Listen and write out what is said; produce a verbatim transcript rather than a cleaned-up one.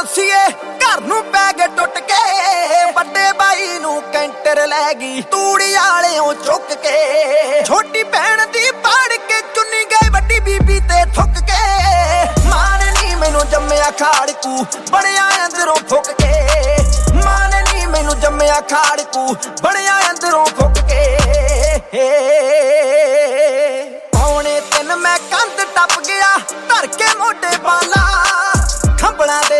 ਕੁਰਸੀਏ घर नूं पै गए टुट के बड़े भाई नूं कैंटर लै गई तूड़ी आलियों चुक के छोटी भैन दी पाड़ के चुन्नी गए बड़ी बीबी ते थुक के मां ने नी मैनू जम्मिया खाड़कू बड़िया अंदरों फुक के मां ने नी मैनू जम्मिया खाड़कू बड़िया अंदरों फुक के पौने तिन मैं कंध टप